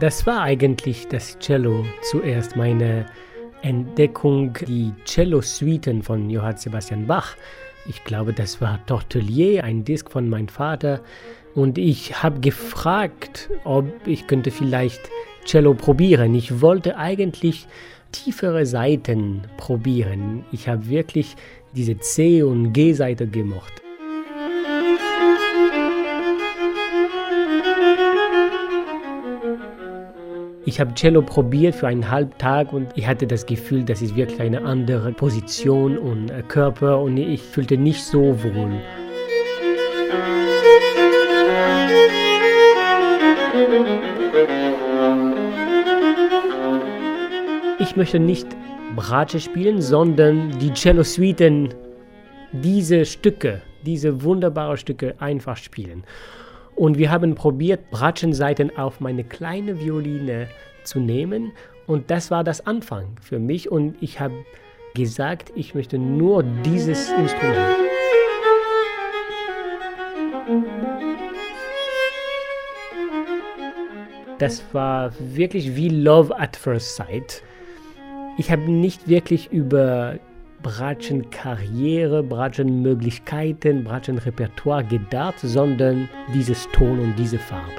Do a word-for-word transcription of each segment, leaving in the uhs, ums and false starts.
Das war eigentlich das Cello zuerst, meine Entdeckung, die Cello-Suiten von Johann Sebastian Bach. Ich glaube, das war Tortelier, ein Disc von meinem Vater. Und ich habe gefragt, ob ich könnte vielleicht Cello probieren. Ich wollte eigentlich tiefere Saiten probieren. Ich habe wirklich diese C- und G-Seite gemocht. Ich habe Cello probiert für einen halben Tag und ich hatte das Gefühl, das ist wirklich eine andere Position und Körper und ich fühlte nicht so wohl. Ich möchte nicht Bratsche spielen, sondern die Cello-Suiten, diese Stücke, diese wunderbaren Stücke einfach spielen. Und wir haben probiert, Bratschensaiten auf meine kleine Violine zu nehmen. Und das war das Anfang für mich. Und ich habe gesagt, ich möchte nur dieses Instrument. Das war wirklich wie Love at First Sight. Ich habe nicht wirklich über Bratschenkarriere, Bratschenmöglichkeiten, Bratschenrepertoire gedacht, sondern dieses Ton und diese Farbe.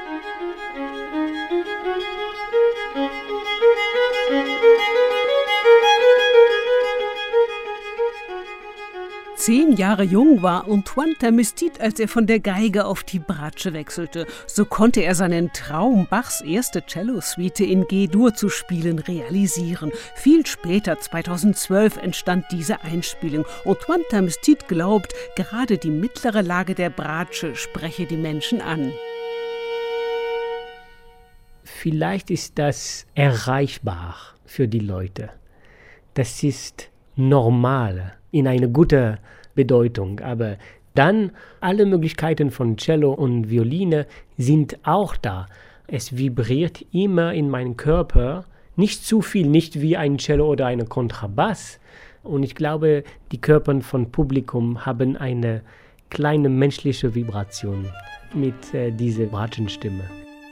Zehn Jahre jung war Antoine Termestit, als er von der Geige auf die Bratsche wechselte. So konnte er seinen Traum, Bachs erste Cello-Suite in G-Dur zu spielen, realisieren. Viel später, zweitausendzwölf, entstand diese Einspielung. Antoine Termestit glaubt, gerade die mittlere Lage der Bratsche spreche die Menschen an. Vielleicht ist das erreichbar für die Leute. Das ist normal, in eine gute Bedeutung. Aber dann alle Möglichkeiten von Cello und Violine sind auch da. Es vibriert immer in meinem Körper, nicht zu viel, nicht wie ein Cello oder eine Kontrabass. Und ich glaube, die Körper von Publikum haben eine kleine menschliche Vibration mit äh, dieser Bratschenstimme.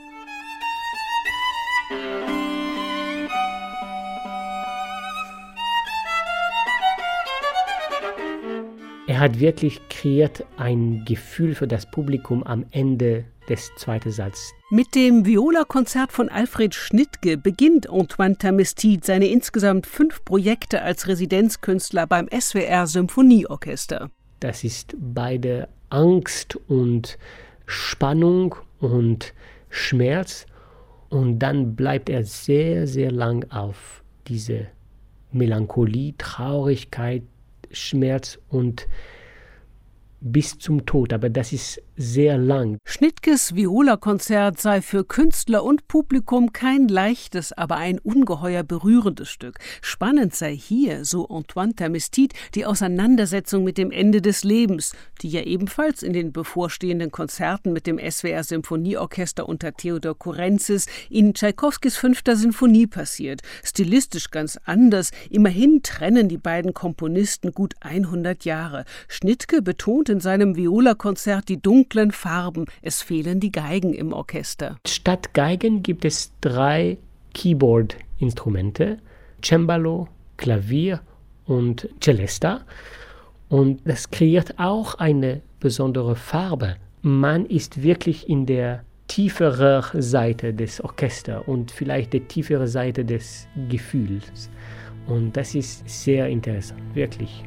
Er hat wirklich kreiert ein Gefühl für das Publikum am Ende des zweiten Satzes. Mit dem Viola-Konzert von Alfred Schnittke beginnt Antoine Termestit seine insgesamt fünf Projekte als Residenzkünstler beim S W R Symphonieorchester. Das ist beide Angst und Spannung und Schmerz. Und dann bleibt er sehr, sehr lang auf diese Melancholie, Traurigkeit, Schmerz und bis zum Tod, aber das ist sehr lang. Schnittkes Viola-Konzert sei für Künstler und Publikum kein leichtes, aber ein ungeheuer berührendes Stück. Spannend sei hier, so Antoine Termestit, die Auseinandersetzung mit dem Ende des Lebens, die ja ebenfalls in den bevorstehenden Konzerten mit dem S W R Symphonieorchester unter Theodor Kourentses in Tschaikowskis fünfter Sinfonie passiert. Stilistisch ganz anders, immerhin trennen die beiden Komponisten gut hundert Jahre. Schnittke betont in seinem Viola-Konzert die dunklen Farben. Es fehlen die Geigen im Orchester. Statt Geigen gibt es drei Keyboard-Instrumente, Cembalo, Klavier und Celesta. Und das kreiert auch eine besondere Farbe. Man ist wirklich in der tieferen Seite des Orchesters und vielleicht der tieferen Seite des Gefühls. Und das ist sehr interessant, wirklich.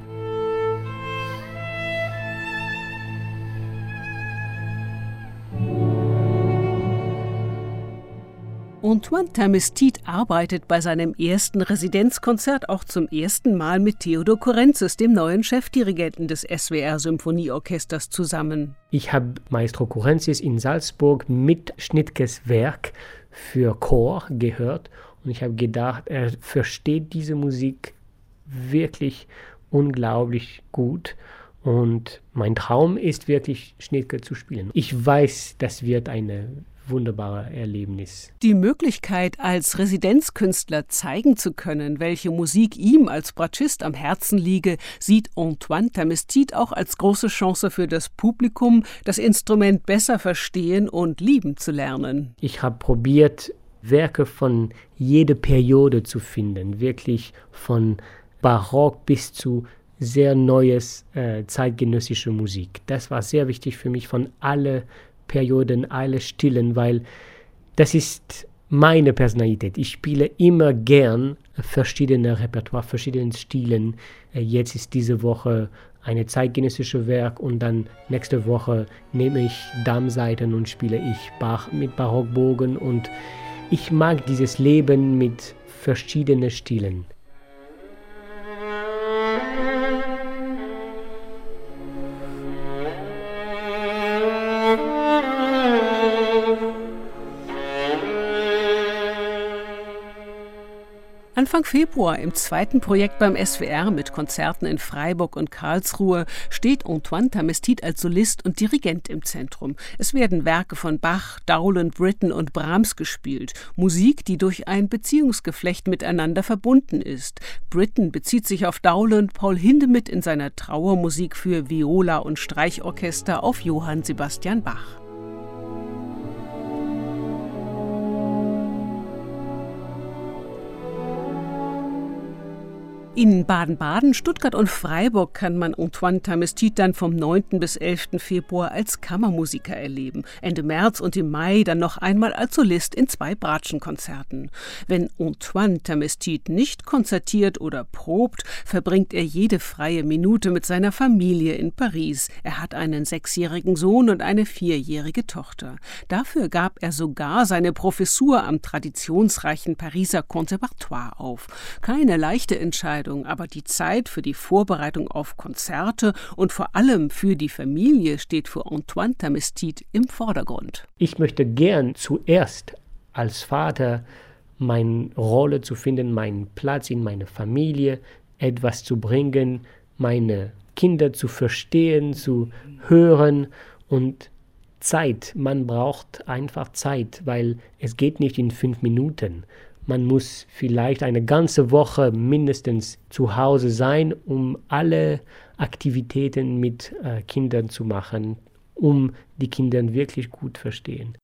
Antoine Termestit arbeitet bei seinem ersten Residenzkonzert auch zum ersten Mal mit Theodor Kourentses, dem neuen Chefdirigenten des S W R Symphonieorchesters, zusammen. Ich habe Maestro Kourentses in Salzburg mit Schnittkes Werk für Chor gehört und ich habe gedacht, er versteht diese Musik wirklich unglaublich gut. Und mein Traum ist wirklich, Schnittke zu spielen. Ich weiß, das wird eine wunderbare Erlebnis. Die Möglichkeit, als Residenzkünstler zeigen zu können, welche Musik ihm als Bratschist am Herzen liege, sieht Antoine Termestit auch als große Chance für das Publikum, das Instrument besser verstehen und lieben zu lernen. Ich habe probiert, Werke von jeder Periode zu finden, wirklich von Barock bis zu sehr neues äh, zeitgenössische Musik. Das war sehr wichtig für mich, von alle Perioden, alle Stilen, weil das ist meine Personalität. Ich spiele immer gern verschiedene Repertoire, verschiedene Stilen. Äh, jetzt ist diese Woche eine zeitgenössische Werk und dann nächste Woche nehme ich Darmsaiten und spiele ich Bach mit Barockbogen, und ich mag dieses Leben mit verschiedenen Stilen. Anfang Februar im zweiten Projekt beim S W R mit Konzerten in Freiburg und Karlsruhe steht Antoine Tamestit als Solist und Dirigent im Zentrum. Es werden Werke von Bach, Dowland, Britten und Brahms gespielt. Musik, die durch ein Beziehungsgeflecht miteinander verbunden ist. Britten bezieht sich auf Dowland, Paul Hindemith in seiner Trauermusik für Viola und Streichorchester auf Johann Sebastian Bach. In Baden-Baden, Stuttgart und Freiburg kann man Antoine Tamestit dann vom neunten bis elften Februar als Kammermusiker erleben. Ende März und im Mai dann noch einmal als Solist in zwei Bratschenkonzerten. Wenn Antoine Tamestit nicht konzertiert oder probt, verbringt er jede freie Minute mit seiner Familie in Paris. Er hat einen sechsjährigen Sohn und eine vierjährige Tochter. Dafür gab er sogar seine Professur am traditionsreichen Pariser Conservatoire auf. Keine leichte Entscheidung, aber die Zeit für die Vorbereitung auf Konzerte und vor allem für die Familie steht für Antoine Tamestit im Vordergrund. Ich möchte gern zuerst als Vater meine Rolle zu finden, meinen Platz in meiner Familie, etwas zu bringen, meine Kinder zu verstehen, zu hören und Zeit. Man braucht einfach Zeit, weil es geht nicht in fünf Minuten. Man muss vielleicht eine ganze Woche mindestens zu Hause sein, um alle Aktivitäten mit äh, Kindern zu machen, um die Kinder wirklich gut zu verstehen.